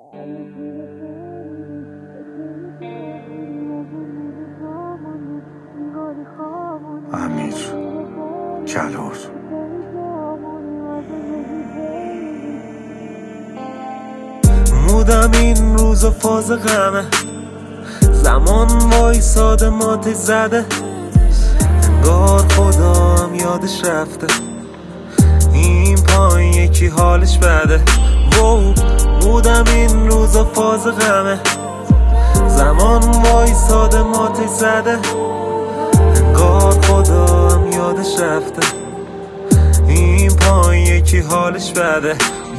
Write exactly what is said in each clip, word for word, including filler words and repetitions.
امیر کلور. مودم این روز فاز غمه، زمان وایساده ماتش زده، انگار خدام یادش رفته این پایین یکی حالش بده. وو بودم این روزا فاز غمه، زمان وایساده ماتش زده، انگار خدام یادش رفته این پایین یکی حالش بده.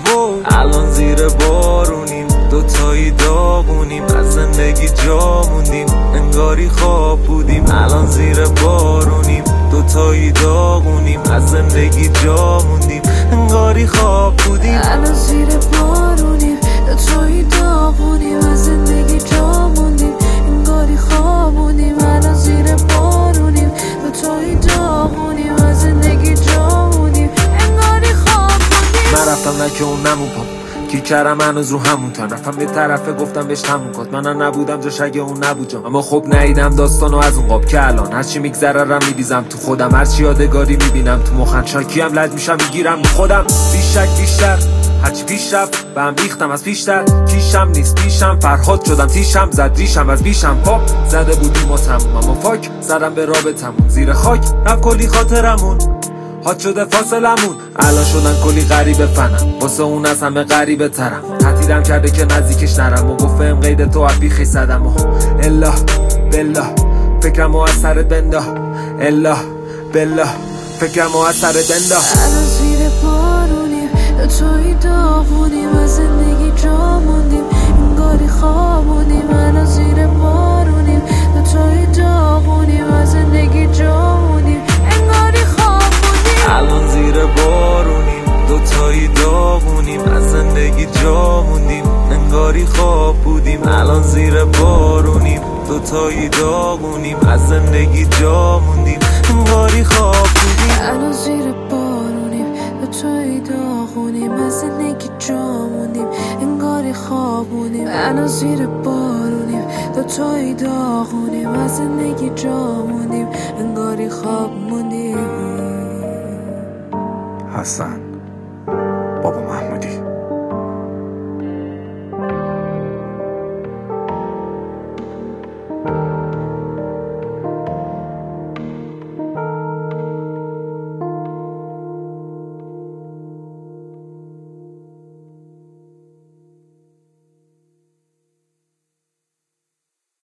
الان زیر بارونیم دوتایی داغونیم، از زندگی جا موندیم انگاری خواب بودیم. الان زیر بارونیم دوتایی داغونیم، از زندگی جا موندیم انگاری خواب بودیم. الان زیر بارونیم دوتایی داغونیم، از زندگی جا موندیم انگاری خواب بودیم. الان زیر بارونیم دوتایی داغونیم، از زندگی جا موندیم انگاری خواب بودیم. من رفتم نه که اون نمون پام کی کردم هنوز رو همون تن، رفتم به طرفه گفتم بهش تموم کن، من نبودم جاش اگه اون نبود جام. اما خب نیدم داستانو از اون قاب که الان هرچی میگذره رم میریزم تو خودم، هرچی یادگاری میبینم تو مخم شاکیم لج میشم میگیرم به خودم. بیشک بیشتر هرچی پیش رفت به هم ریختم از پیشتر، کیشم نیست پیشم فرهاد شدم تیشم، زد ریشم از بیشم پاپ زده بودیم و تموم، اما فاک زدم به رابطمون زیر خاک رفت کلی خاطرمون هات شده فاصلمون. الان شدن کلی غریبه فنم واسه اون از همه غریبه ترم، تحتیرم کرده که نزدیکش نرم و گفتم قید تو از بیخی زدم و الا بلا فکرم و از سرت بنده، الا بلا فکرم و از سرت بنده. الان زیر بارونیم دوتایی داغونیم، از زندگی جا موندیم انگاری خواب بودیم. الان زیر بارونیم دوتایی داغونیم، از زندگی جا موندیم انگاری خواب بودیم. الان زیر بارونیم دوتایی داغونیم، از زندگی جا موندیم انگاری خواب بودیم. الان زیر بارونیم دوتایی داغونیم، از زندگی جا موندیم انگاری خواب بودیم. الان زیر بارونیم دوتایی داغونیم، از زندگی جا موندیم انگاری خواب بودیم. الان زیر بارونیم دوتایی داغونیم، از زندگی جا موندیم انگاری خواب موندیم. حسن